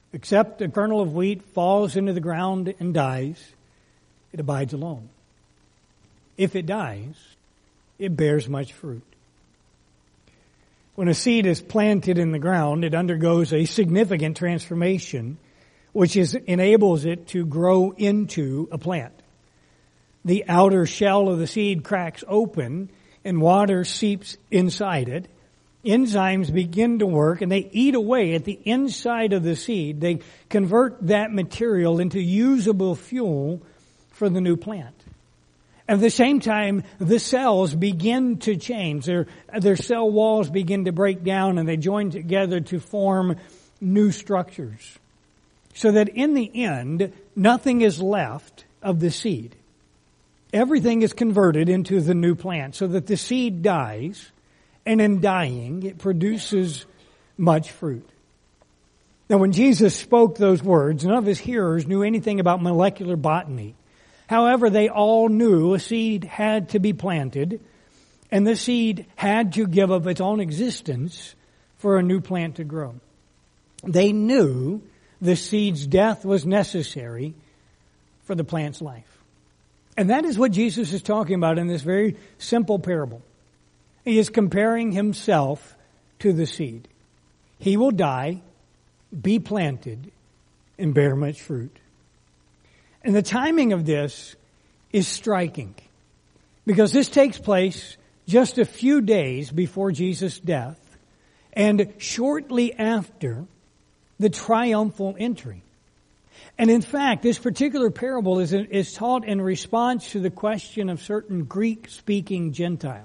Except a kernel of wheat falls into the ground and dies, it abides alone. If it dies, it bears much fruit. When a seed is planted in the ground, it undergoes a significant transformation, which enables it to grow into a plant. The outer shell of the seed cracks open and water seeps inside it. Enzymes begin to work and they eat away at the inside of the seed. They convert that material into usable fuel for the new plant. At the same time, the cells begin to change. Their cell walls begin to break down and they join together to form new structures. So that in the end, nothing is left of the seed. Everything is converted into the new plant so that the seed dies, and in dying, it produces much fruit. Now, when Jesus spoke those words, none of his hearers knew anything about molecular botany. However, they all knew a seed had to be planted, and the seed had to give up its own existence for a new plant to grow. They knew the seed's death was necessary for the plant's life. And that is what Jesus is talking about in this very simple parable. He is comparing himself to the seed. He will die, be planted, and bear much fruit. And the timing of this is striking, because this takes place just a few days before Jesus' death and shortly after the triumphal entry. And in fact, this particular parable is taught in response to the question of certain Greek-speaking Gentiles.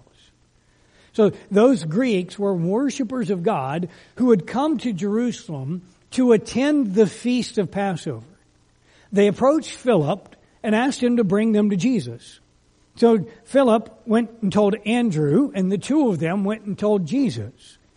So those Greeks were worshipers of God who had come to Jerusalem to attend the feast of Passover. They approached Philip and asked him to bring them to Jesus. So Philip went and told Andrew, and the two of them went and told Jesus.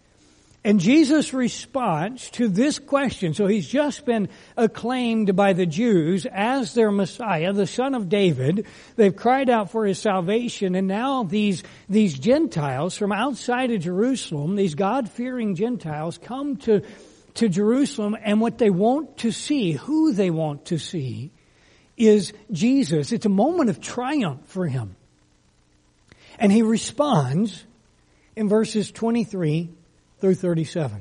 And Jesus' response to this question, so he's just been acclaimed by the Jews as their Messiah, the Son of David. They've cried out for his salvation, and now these Gentiles from outside of Jerusalem, these God-fearing Gentiles, come to Jerusalem, and what they want to see, who they want to see, is Jesus. It's a moment of triumph for him. And he responds in verses 23 through 37.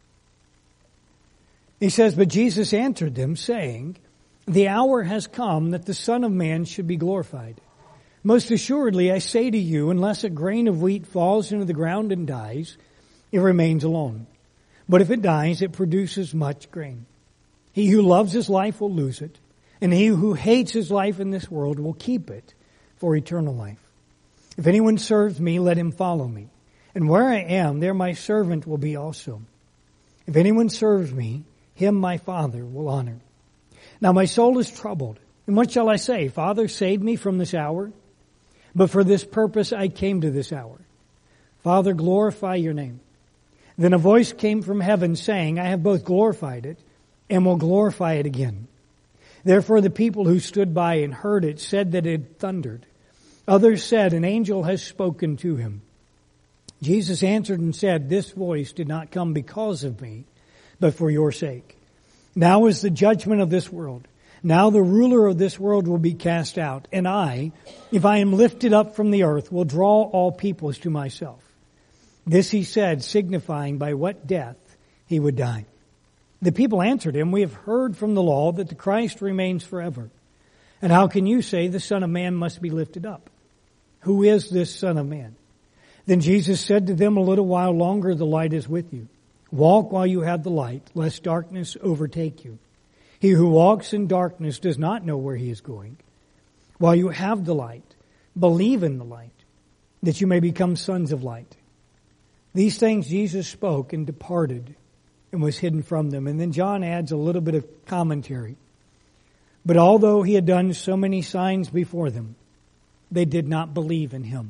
He says, "But Jesus answered them, saying, The hour has come that the Son of Man should be glorified. Most assuredly, I say to you, unless a grain of wheat falls into the ground and dies, it remains alone. But if it dies, it produces much grain. He who loves his life will lose it, and he who hates his life in this world will keep it for eternal life. If anyone serves me, let him follow me. And where I am, there my servant will be also. If anyone serves me, him my Father will honor. Now my soul is troubled. And what shall I say? Father, save me from this hour. But for this purpose I came to this hour. Father, glorify your name." Then a voice came from heaven saying, "I have both glorified it and will glorify it again." Therefore the people who stood by and heard it said that it thundered. Others said, "An angel has spoken to him." Jesus answered and said, "This voice did not come because of me, but for your sake. Now is the judgment of this world. Now the ruler of this world will be cast out. And I, if I am lifted up from the earth, will draw all peoples to myself." This he said, signifying by what death he would die. The people answered him, "We have heard from the law that the Christ remains forever. And how can you say the Son of Man must be lifted up? Who is this Son of Man?" Then Jesus said to them, "A little while longer the light is with you. Walk while you have the light, lest darkness overtake you. He who walks in darkness does not know where he is going. While you have the light, believe in the light, that you may become sons of light." These things Jesus spoke and departed and was hidden from them. And then John adds a little bit of commentary. "But although he had done so many signs before them, they did not believe in him."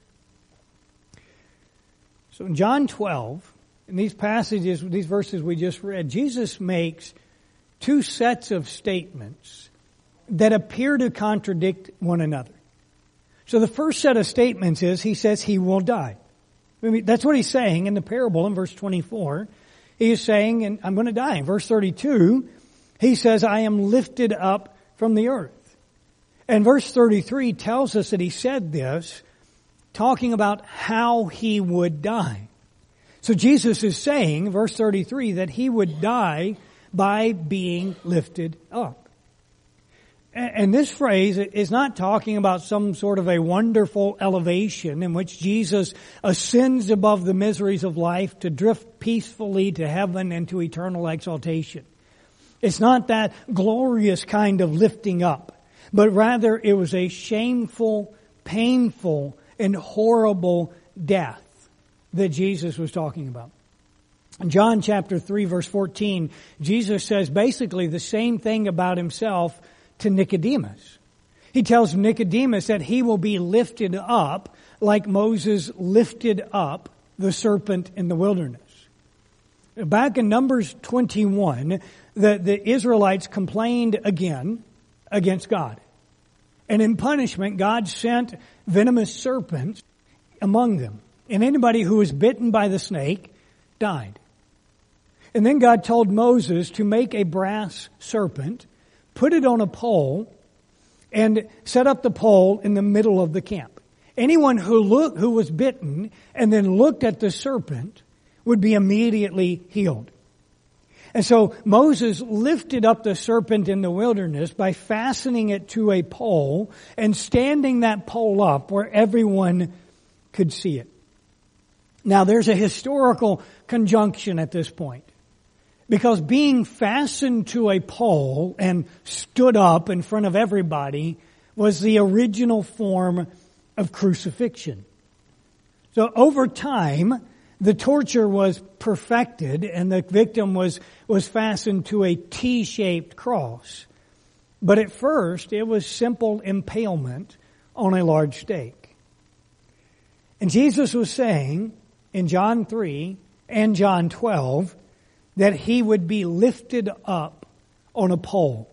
So in John 12, in these passages, these verses we just read, Jesus makes two sets of statements that appear to contradict one another. So the first set of statements is, he says he will die. I mean, that's what he's saying in the parable in verse 24. He is saying, and I'm going to die. In verse 32, He says, I am lifted up from the earth. And verse 33 tells us that he said this, talking about how he would die. So Jesus is saying, verse 33, that he would die by being lifted up. And this phrase is not talking about some sort of a wonderful elevation in which Jesus ascends above the miseries of life to drift peacefully to heaven and to eternal exaltation. It's not that glorious kind of lifting up, but rather it was a shameful, painful, and horrible death that Jesus was talking about. In John chapter 3 verse 14, Jesus says basically the same thing about himself to Nicodemus. He tells Nicodemus that he will be lifted up like Moses lifted up the serpent in the wilderness. Back in Numbers 21, the Israelites complained again against God. And in punishment, God sent venomous serpents among them. And anybody who was bitten by the snake died. And then God told Moses to make a brass serpent, put it on a pole, and set up the pole in the middle of the camp. Anyone who was bitten and then looked at the serpent would be immediately healed. And so Moses lifted up the serpent in the wilderness by fastening it to a pole and standing that pole up where everyone could see it. Now there's a historical conjunction at this point. Because being fastened to a pole and stood up in front of everybody was the original form of crucifixion. So over time, the torture was perfected and the victim was fastened to a T-shaped cross. But at first, it was simple impalement on a large stake. And Jesus was saying in John 3 and John 12 that he would be lifted up on a pole.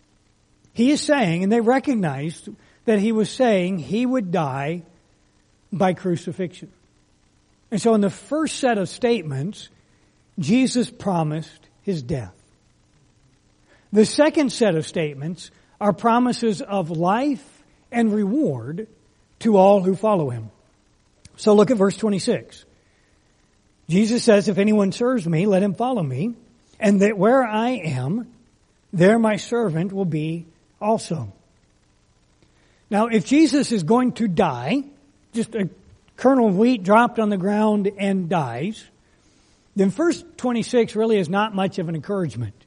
He is saying, and they recognized that he was saying he would die by crucifixion. And so in the first set of statements, Jesus promised his death. The second set of statements are promises of life and reward to all who follow him. So look at verse 26. Jesus says, if anyone serves me, let him follow me, and that where I am, there my servant will be also. Now, if Jesus is going to die, just a kernel of wheat dropped on the ground and dies, then verse 26 really is not much of an encouragement.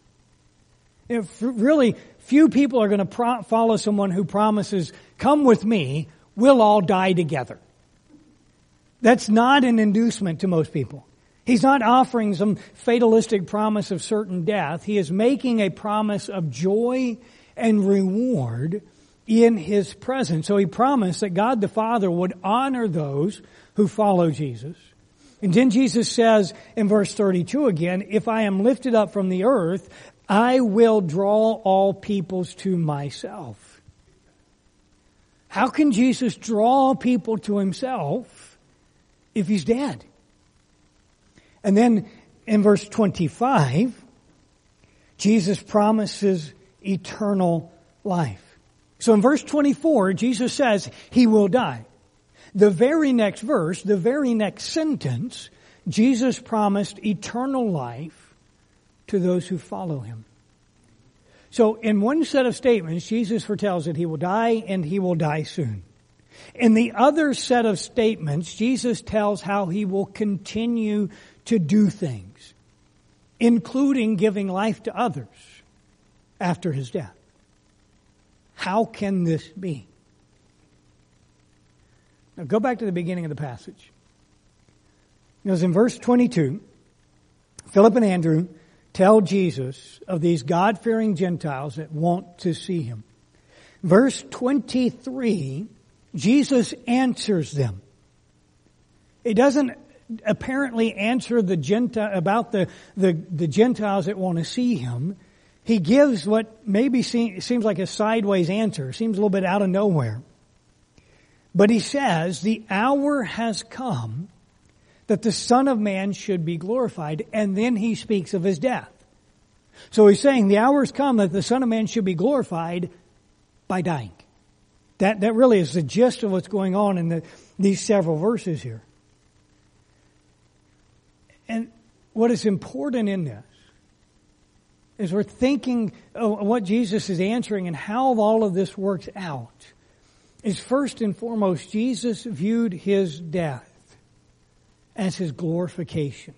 Really, few people are going to follow someone who promises, come with me, we'll all die together. That's not an inducement to most people. He's not offering some fatalistic promise of certain death. He is making a promise of joy and reward in his presence. So he promised that God the Father would honor those who follow Jesus. And then Jesus says in verse 32 again, if I am lifted up from the earth, I will draw all peoples to myself. How can Jesus draw people to himself if he's dead? And then in verse 25, Jesus promises eternal life. So in verse 24, Jesus says he will die. The very next verse, the very next sentence, Jesus promised eternal life to those who follow him. So in one set of statements, Jesus foretells that he will die and he will die soon. In the other set of statements, Jesus tells how he will continue to do things, including giving life to others after his death. How can this be? Now go back to the beginning of the passage. Because in verse 22, Philip and Andrew tell Jesus of these God-fearing Gentiles that want to see him. Verse 23, Jesus answers them. He doesn't apparently answer the Gentiles that want to see him. He gives what maybe seems like a sideways answer, seems a little bit out of nowhere. But he says, the hour has come that the Son of Man should be glorified, and then he speaks of his death. So he's saying the hour has come that the Son of Man should be glorified by dying. That really is the gist of what's going on in these several verses here. And what is important in this is we're thinking of what Jesus is answering and how all of this works out. Is first and foremost, Jesus viewed his death as his glorification.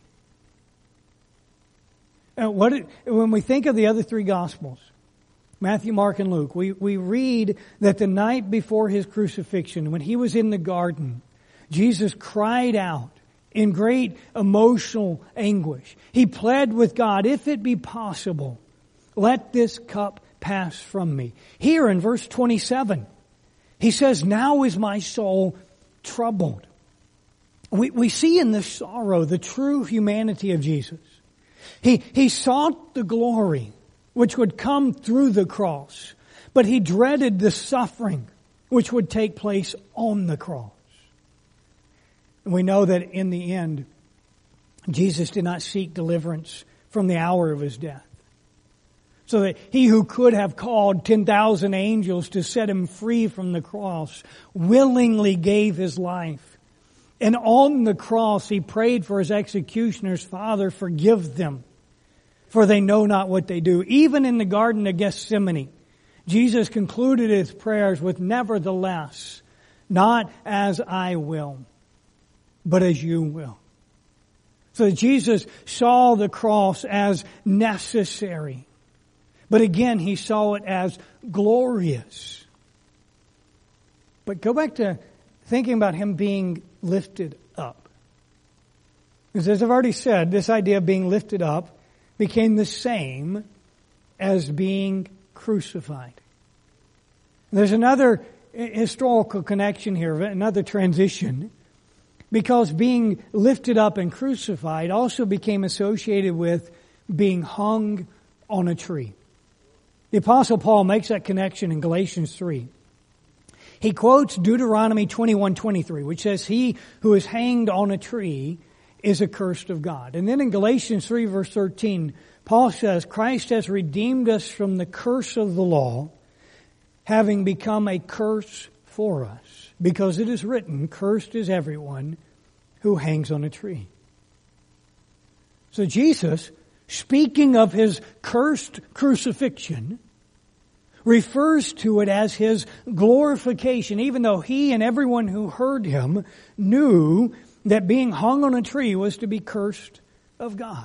When we think of the other three Gospels, Matthew, Mark, and Luke, we read that the night before his crucifixion, when he was in the garden, Jesus cried out in great emotional anguish. He pled with God, if it be possible, let this cup pass from me. Here in verse 27, he says, now is my soul troubled. We see in this sorrow the true humanity of Jesus. He sought the glory which would come through the cross, but he dreaded the suffering which would take place on the cross. And we know that in the end, Jesus did not seek deliverance from the hour of his death. So that he who could have called 10,000 angels to set him free from the cross willingly gave his life. And on the cross, he prayed for his executioners, Father, forgive them, for they know not what they do. Even in the Garden of Gethsemane, Jesus concluded his prayers with, nevertheless, not as I will, but as you will. So Jesus saw the cross as necessary. But again, he saw it as glorious. But go back to thinking about him being lifted up. Because as I've already said, this idea of being lifted up became the same as being crucified. There's another historical connection here, another transition, because being lifted up and crucified also became associated with being hung on a tree. The Apostle Paul makes that connection in Galatians 3. He quotes Deuteronomy 21:23, which says, he who is hanged on a tree is accursed of God. And then in Galatians 3 verse 13, Paul says, Christ has redeemed us from the curse of the law, having become a curse for us. Because it is written, cursed is everyone who hangs on a tree. So Jesus, speaking of his cursed crucifixion, refers to it as his glorification, even though he and everyone who heard him knew that being hung on a tree was to be cursed of God.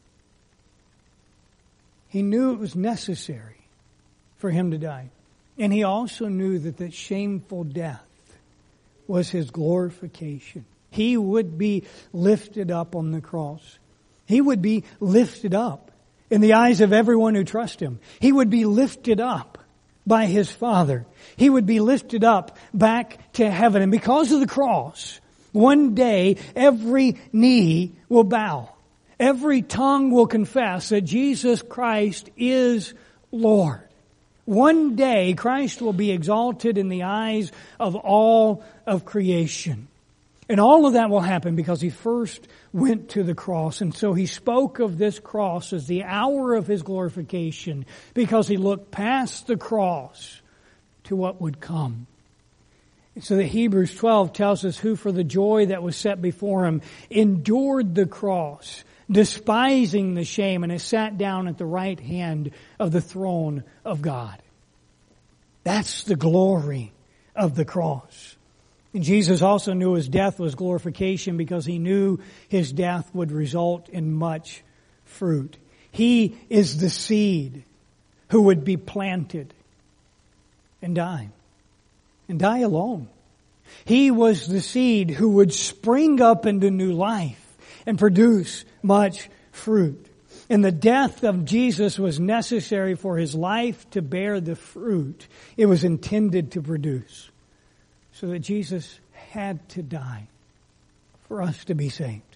He knew it was necessary for him to die. And he also knew that that shameful death was his glorification. He would be lifted up on the cross. He would be lifted up in the eyes of everyone who trusts him. He would be lifted up by his Father. He would be lifted up back to heaven. And because of the cross, one day every knee will bow. Every tongue will confess that Jesus Christ is Lord. One day Christ will be exalted in the eyes of all of creation. And all of that will happen because he first went to the cross. And so he spoke of this cross as the hour of his glorification because he looked past the cross to what would come. And so that Hebrews 12 tells us who for the joy that was set before him endured the cross, despising the shame, and has sat down at the right hand of the throne of God. That's the glory of the cross. And Jesus also knew his death was glorification because he knew his death would result in much fruit. He is the seed who would be planted and die alone. He was the seed who would spring up into new life and produce much fruit. And the death of Jesus was necessary for his life to bear the fruit it was intended to produce. So that Jesus had to die for us to be saved.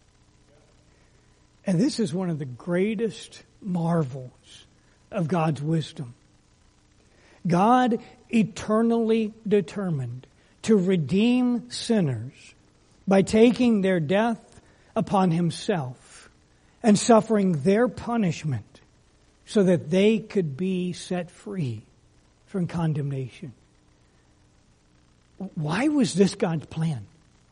And this is one of the greatest marvels of God's wisdom. God eternally determined to redeem sinners by taking their death upon himself and suffering their punishment so that they could be set free from condemnation. Why was this God's plan?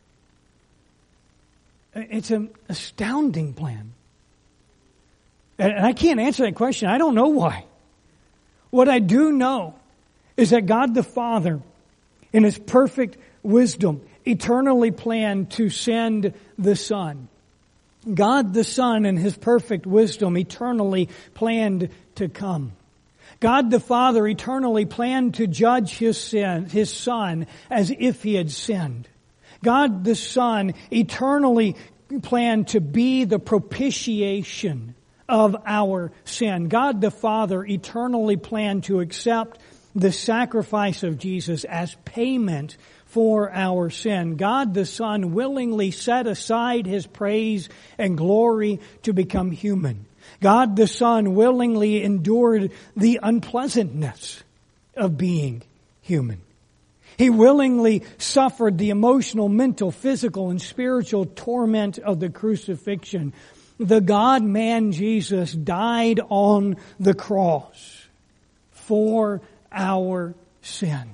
It's an astounding plan. And I can't answer that question. I don't know why. What I do know is that God the Father, in His perfect wisdom, eternally planned to send the Son. God the Son, in His perfect wisdom, eternally planned to come. God the Father eternally planned to judge His Son as if He had sinned. God the Son eternally planned to be the propitiation of our sin. God the Father eternally planned to accept the sacrifice of Jesus as payment for our sin. God the Son willingly set aside His praise and glory to become human. God the Son willingly endured the unpleasantness of being human. He willingly suffered the emotional, mental, physical, and spiritual torment of the crucifixion. The God-man Jesus died on the cross for our sin.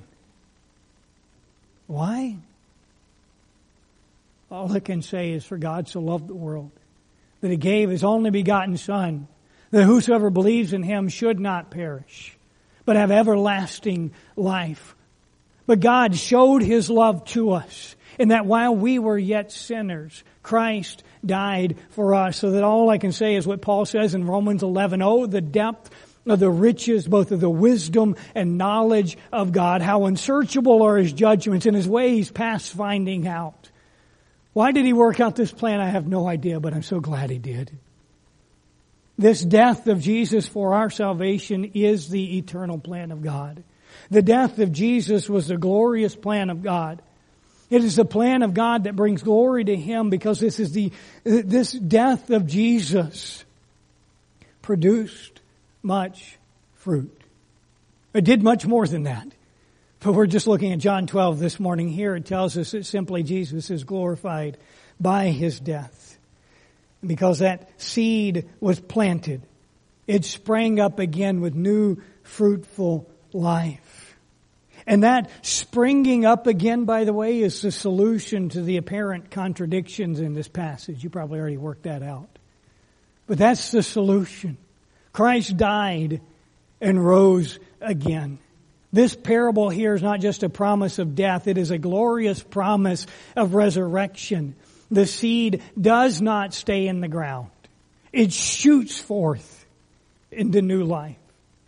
Why? All I can say is, for God so loved the world that He gave His only begotten Son, that whosoever believes in Him should not perish, but have everlasting life. But God showed His love to us in that while we were yet sinners, Christ died for us. So that all I can say is what Paul says in Romans 11, "Oh, the depth of the riches, both of the wisdom and knowledge of God. How unsearchable are His judgments and His ways past finding out." Why did He work out this plan? I have no idea, but I'm so glad He did. This death of Jesus for our salvation is the eternal plan of God. The death of Jesus was the glorious plan of God. It is the plan of God that brings glory to Him, because this death of Jesus produced much fruit. It did much more than that. But we're just looking at John 12 this morning. Here it tells us that simply Jesus is glorified by His death. Because that seed was planted, it sprang up again with new fruitful life. And that springing up again, by the way, is the solution to the apparent contradictions in this passage. You probably already worked that out. But that's the solution. Christ died and rose again. This parable here is not just a promise of death. It is a glorious promise of resurrection. The seed does not stay in the ground. It shoots forth into new life.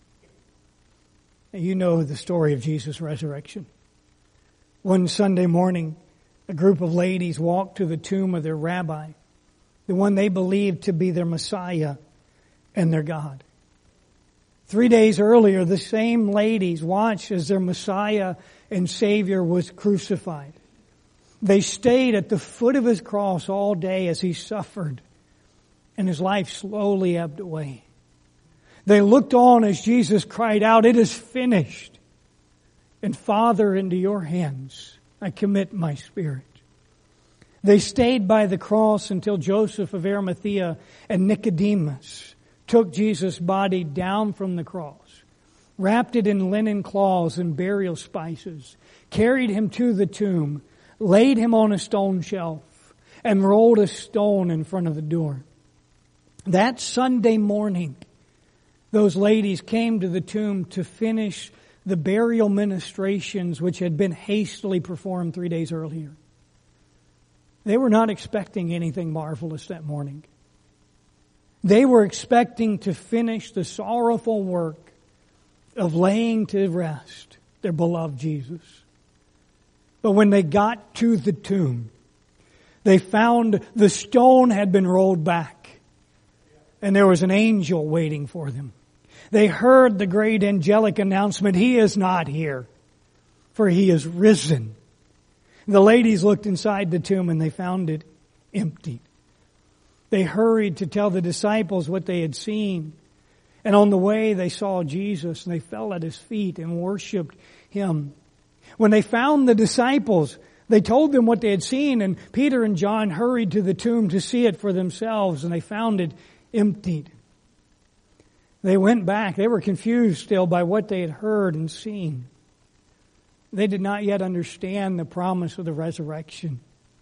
You know the story of Jesus' resurrection. One Sunday morning, a group of ladies walked to the tomb of their rabbi, the one they believed to be their Messiah and their God. 3 days earlier, the same ladies watched as their Messiah and Savior was crucified. They stayed at the foot of His cross all day as He suffered, and His life slowly ebbed away. They looked on as Jesus cried out, "It is finished. And Father, into Your hands I commit my spirit." They stayed by the cross until Joseph of Arimathea and Nicodemus took Jesus' body down from the cross, wrapped it in linen cloths and burial spices, carried Him to the tomb, laid Him on a stone shelf, and rolled a stone in front of the door. That Sunday morning, those ladies came to the tomb to finish the burial ministrations which had been hastily performed 3 days earlier. They were not expecting anything marvelous that morning. They were expecting to finish the sorrowful work of laying to rest their beloved Jesus. But when they got to the tomb, they found the stone had been rolled back, and there was an angel waiting for them. They heard the great angelic announcement, "He is not here, for He is risen." The ladies looked inside the tomb and they found it empty. They hurried to tell the disciples what they had seen. And on the way they saw Jesus and they fell at His feet and worshiped Him. When they found the disciples, they told them what they had seen, and Peter and John hurried to the tomb to see it for themselves, and they found it emptied. They went back. They were confused still by what they had heard and seen. They did not yet understand the promise of the resurrection.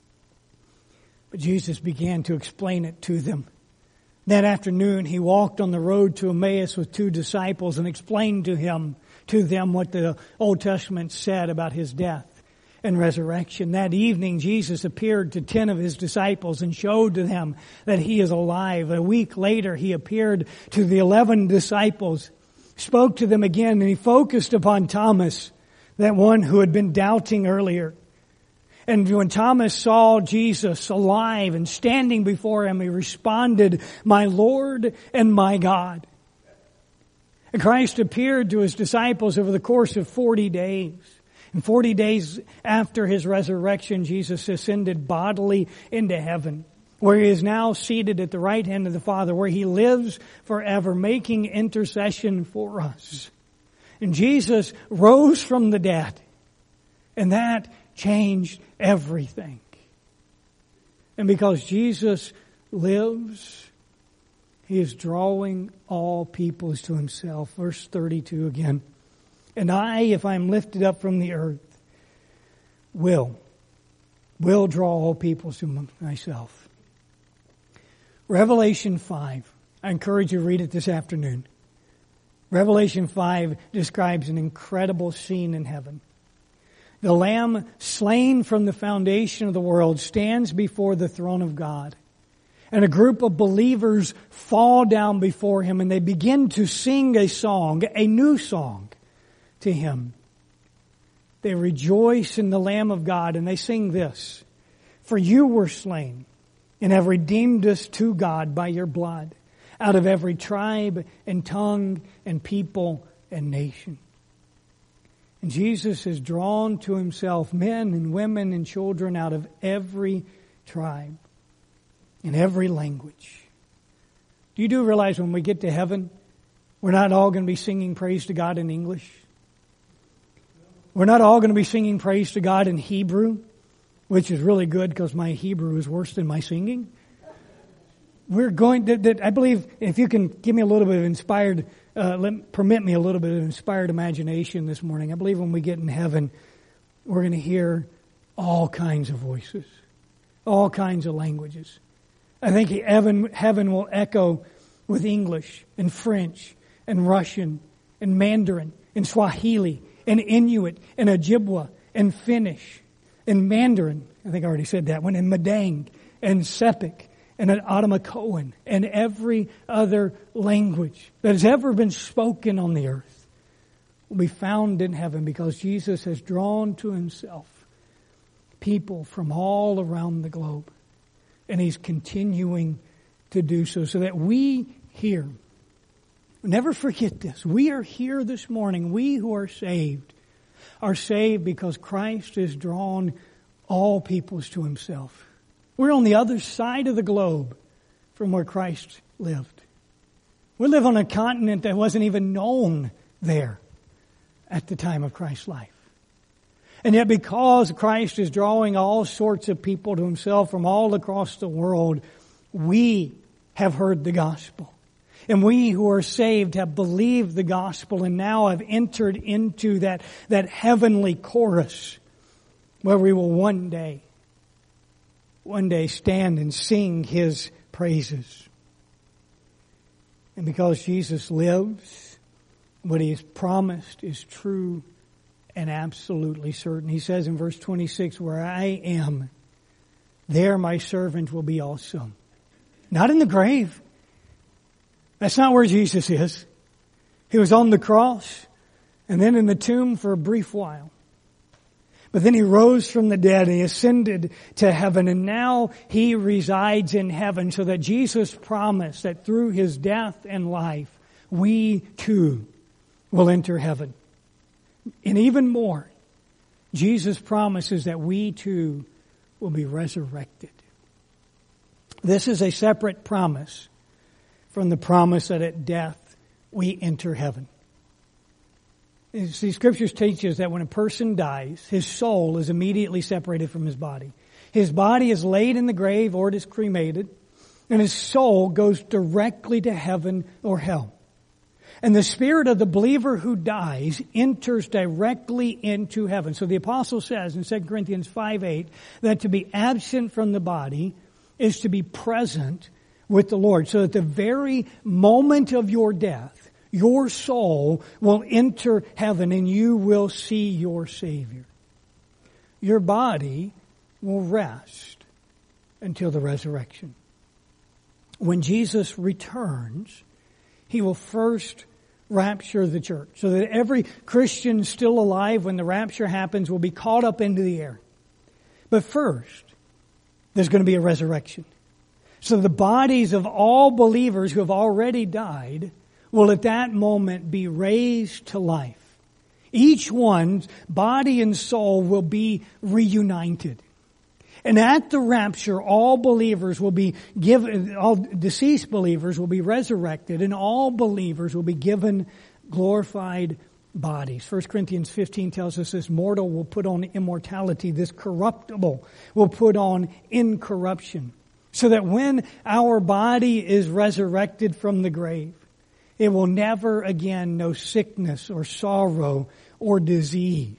But Jesus began to explain it to them. That afternoon, he walked on the road to Emmaus with 2 disciples and explained to them what the Old Testament said about his death and resurrection. That evening, Jesus appeared to 10 of his disciples and showed to them that he is alive. A week later, he appeared to the 11 disciples, spoke to them again, and he focused upon Thomas, that one who had been doubting earlier. And when Thomas saw Jesus alive and standing before him, he responded, "My Lord and my God." And Christ appeared to his disciples over the course of 40 days. And 40 days after his resurrection, Jesus ascended bodily into heaven, where he is now seated at the right hand of the Father, where he lives forever, making intercession for us. And Jesus rose from the dead, and that changed everything. And because Jesus lives, he is drawing all peoples to himself. Verse 32 again. "And I, if I am lifted up from the earth, will draw all peoples to myself." Revelation 5. I encourage you to read it this afternoon. Revelation 5 describes an incredible scene in heaven. The Lamb slain from the foundation of the world stands before the throne of God. And a group of believers fall down before him and they begin to sing a song, a new song to him. They rejoice in the Lamb of God and they sing this: "For you were slain and have redeemed us to God by your blood out of every tribe and tongue and people and nation." And Jesus has drawn to himself men and women and children out of every tribe and every language. Do you realize when we get to heaven, we're not all going to be singing praise to God in English? We're not all going to be singing praise to God in Hebrew, which is really good because my Hebrew is worse than my singing. We're going to, I believe, if you can give me a little bit of inspired, permit me a little bit of inspired imagination this morning. I believe when we get in heaven, we're going to hear all kinds of voices, all kinds of languages. I think heaven will echo with English and French and Russian and Mandarin and Swahili and Inuit and Ojibwa and Finnish and Mandarin. I think I already said that one. And Madang and Sepik and an Otomacoan and every other language that has ever been spoken on the earth will be found in heaven because Jesus has drawn to himself people from all around the globe. And he's continuing to do so that we here, never forget this, we are here this morning, we who are saved because Christ has drawn all peoples to himself. We're on the other side of the globe from where Christ lived. We live on a continent that wasn't even known there at the time of Christ's life. And yet because Christ is drawing all sorts of people to himself from all across the world, we have heard the gospel. And we who are saved have believed the gospel and now have entered into that heavenly chorus where we will one day stand and sing his praises. And because Jesus lives, what he has promised is true and absolutely certain. He says in verse 26, "Where I am, there my servant will be also." Not in the grave. That's not where Jesus is. He was on the cross and then in the tomb for a brief while. But then he rose from the dead and he ascended to heaven, and now he resides in heaven, so that Jesus promised that through his death and life, we too will enter heaven. And even more, Jesus promises that we too will be resurrected. This is a separate promise from the promise that at death we enter heaven. See, Scriptures teach us that when a person dies, his soul is immediately separated from his body. His body is laid in the grave or it is cremated, and his soul goes directly to heaven or hell. And the spirit of the believer who dies enters directly into heaven. So the apostle says in 2 Corinthians 5:8 that to be absent from the body is to be present with the Lord. So at the very moment of your death, your soul will enter heaven and you will see your Savior. Your body will rest until the resurrection. When Jesus returns, He will first rapture the church, so that every Christian still alive when the rapture happens will be caught up into the air. But first, there's going to be a resurrection. So the bodies of all believers who have already died will at that moment be raised to life. Each one's body and soul will be reunited. And at the rapture, all believers will be given, all deceased believers will be resurrected, and all believers will be given glorified bodies. 1 Corinthians 15 tells us this mortal will put on immortality, this corruptible will put on incorruption. So that when our body is resurrected from the grave, it will never again know sickness or sorrow or disease.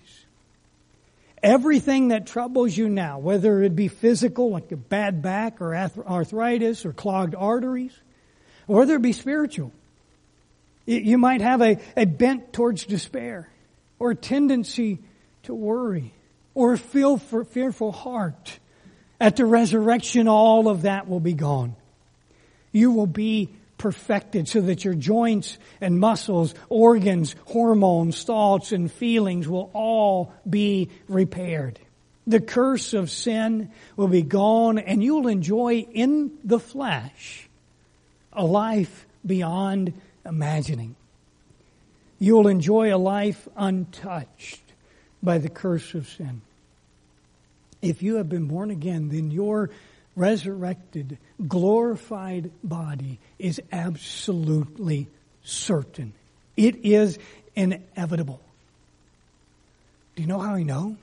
Everything that troubles you now, whether it be physical, like a bad back or arthritis or clogged arteries, or whether it be spiritual. You might have a bent towards despair, or a tendency to worry, or a fearful heart. At the resurrection, all of that will be gone. You will be perfected so that your joints and muscles, organs, hormones, thoughts, and feelings will all be repaired. The curse of sin will be gone, and you will enjoy in the flesh a life beyond imagining. You will enjoy a life untouched by the curse of sin. If you have been born again, then your resurrected, glorified body is absolutely certain. It is inevitable. Do you know how I know?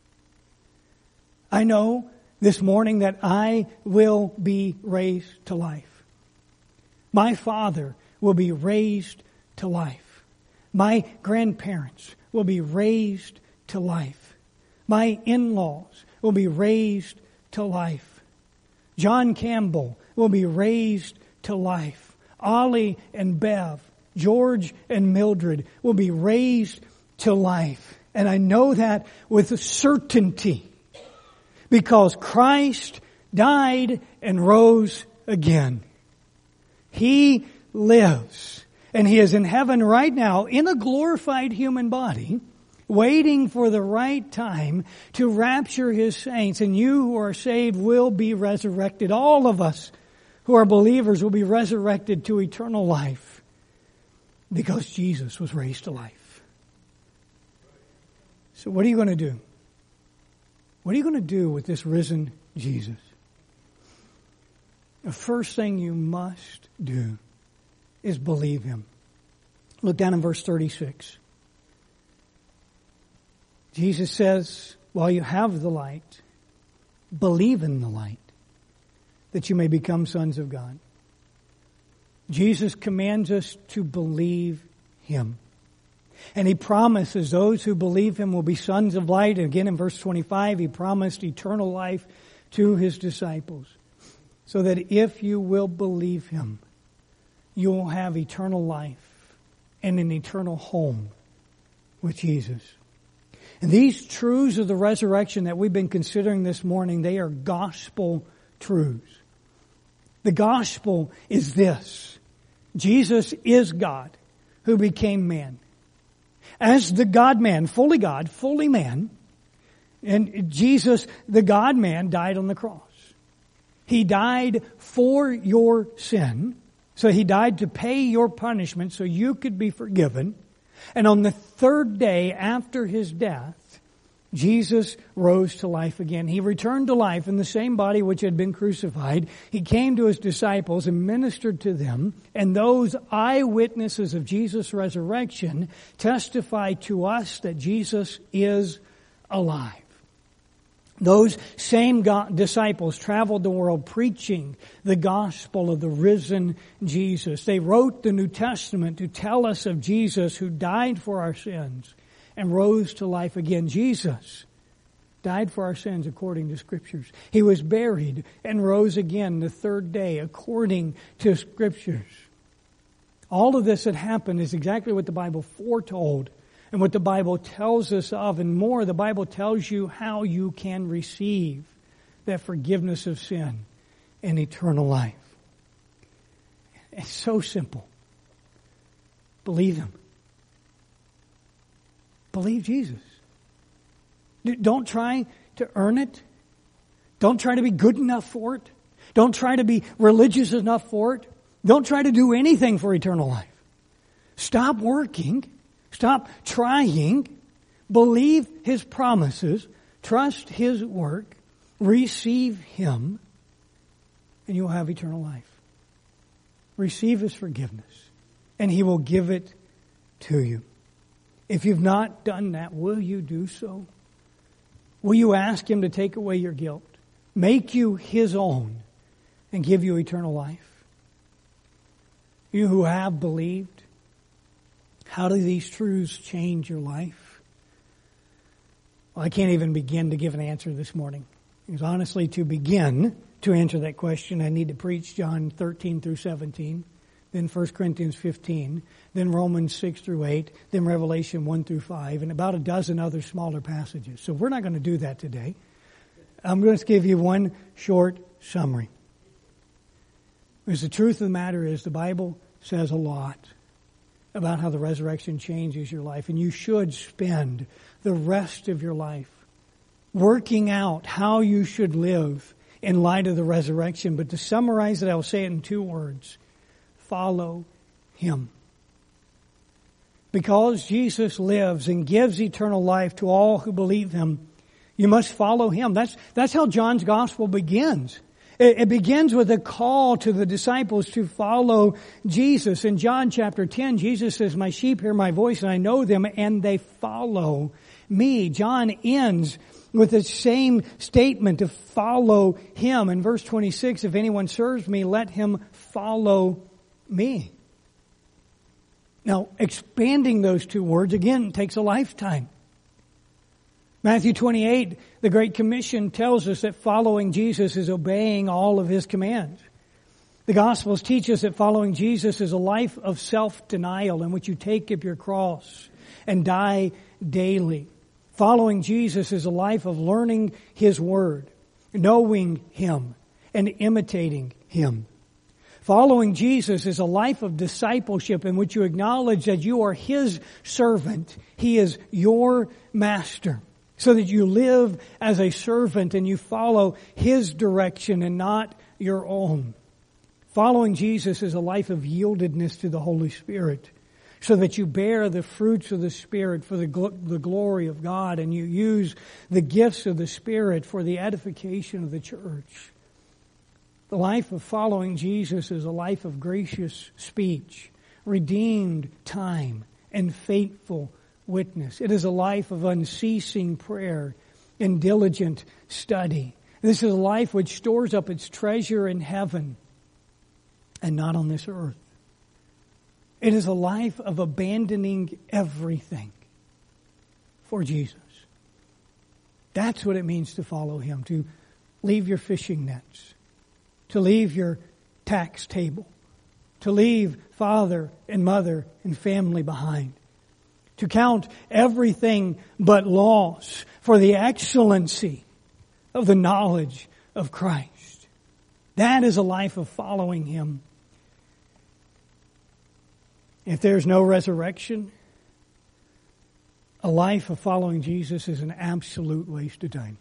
I know this morning that I will be raised to life. My father will be raised to life. My grandparents will be raised to life. My in-laws will be raised to life. John Campbell will be raised to life. Ollie and Bev, George and Mildred will be raised to life. And I know that with certainty because Christ died and rose again. He lives, and He is in heaven right now in a glorified human body, waiting for the right time to rapture His saints. And you who are saved will be resurrected. All of us who are believers will be resurrected to eternal life because Jesus was raised to life. So what are you going to do? What are you going to do with this risen Jesus? The first thing you must do is believe Him. Look down in verse 36. Jesus says, while you have the light, believe in the light, that you may become sons of God. Jesus commands us to believe Him. And He promises those who believe Him will be sons of light. And again in verse 25, He promised eternal life to His disciples. So that if you will believe Him, you will have eternal life and an eternal home with Jesus. And these truths of the resurrection that we've been considering this morning, they are gospel truths. The gospel is this: Jesus is God who became man. As the God-man, fully God, fully man, and Jesus, the God-man, died on the cross. He died for your sin, so He died to pay your punishment so you could be forgiven. And on the third day after His death, Jesus rose to life again. He returned to life in the same body which had been crucified. He came to His disciples and ministered to them. And those eyewitnesses of Jesus' resurrection testify to us that Jesus is alive. Those same disciples traveled the world preaching the gospel of the risen Jesus. They wrote the New Testament to tell us of Jesus who died for our sins and rose to life again. Jesus died for our sins according to Scriptures. He was buried and rose again the third day according to Scriptures. All of this that happened is exactly what the Bible foretold and what the Bible tells us of, and more. The Bible tells you how you can receive that forgiveness of sin and eternal life. It's so simple. Believe Him. Believe Jesus. Don't try to earn it. Don't try to be good enough for it. Don't try to be religious enough for it. Don't try to do anything for eternal life. Stop working. Stop trying. Believe His promises. Trust His work. Receive Him. And you will have eternal life. Receive His forgiveness. And He will give it to you. If you've not done that, will you do so? Will you ask Him to take away your guilt? Make you His own and give you eternal life? You who have believed, how do these truths change your life? Well, I can't even begin to give an answer this morning. Because honestly, to begin to answer that question, I need to preach John 13 through 17, then 1 Corinthians 15, then Romans 6 through 8, then Revelation 1 through 5, and about a dozen other smaller passages. So we're not going to do that today. I'm going to give you one short summary. Because the truth of the matter is the Bible says a lot about how the resurrection changes your life. And you should spend the rest of your life working out how you should live in light of the resurrection. But to summarize it, I'll say it in 2 words. Follow Him. Because Jesus lives and gives eternal life to all who believe Him, you must follow Him. That's how John's gospel begins. It begins with a call to the disciples to follow Jesus. In John chapter 10, Jesus says, "My sheep hear my voice, and I know them, and they follow me." John ends with the same statement to follow Him. In verse 26, "If anyone serves me, let him follow me." Now, expanding those 2 words, again, takes a lifetime. Matthew 28, the Great Commission tells us that following Jesus is obeying all of His commands. The Gospels teach us that following Jesus is a life of self-denial in which you take up your cross and die daily. Following Jesus is a life of learning His Word, knowing Him, and imitating Him. Following Jesus is a life of discipleship in which you acknowledge that you are His servant. He is your master. So that you live as a servant and you follow His direction and not your own. Following Jesus is a life of yieldedness to the Holy Spirit, so that you bear the fruits of the Spirit for the glory of God, and you use the gifts of the Spirit for the edification of the church. The life of following Jesus is a life of gracious speech, redeemed time, and faithful witness. It is a life of unceasing prayer and diligent study. This is a life which stores up its treasure in heaven and not on this earth. It is a life of abandoning everything for Jesus. That's what it means to follow Him, to leave your fishing nets, to leave your tax table, to leave father and mother and family behind, to count everything but loss for the excellency of the knowledge of Christ. That is a life of following Him. If there's no resurrection, a life of following Jesus is an absolute waste of time.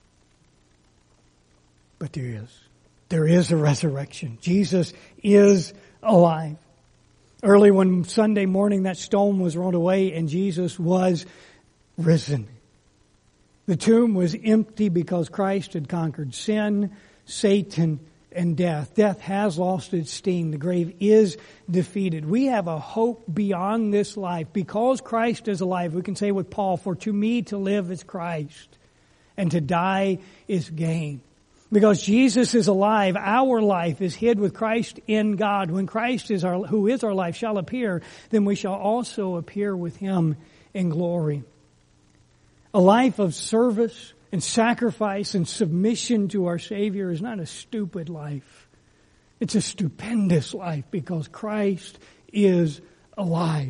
But there is. There is a resurrection. Jesus is alive. Early one Sunday morning, that stone was rolled away and Jesus was risen. The tomb was empty because Christ had conquered sin, Satan, and death. Death has lost its sting. The grave is defeated. We have a hope beyond this life. Because Christ is alive, we can say with Paul, "For to me to live is Christ, and to die is gain. Because Jesus is alive, our life is hid with Christ in God. When Christ who is our life shall appear, then we shall also appear with Him in glory. A life of service and sacrifice and submission to our Savior is not a stupid life. It's a stupendous life because Christ is alive.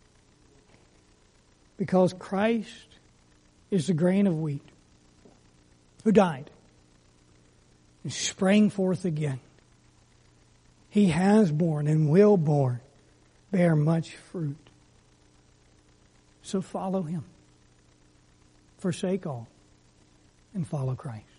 Because Christ is the grain of wheat who died and sprang forth again. He has borne and will bear much fruit. So follow Him. Forsake all and follow Christ.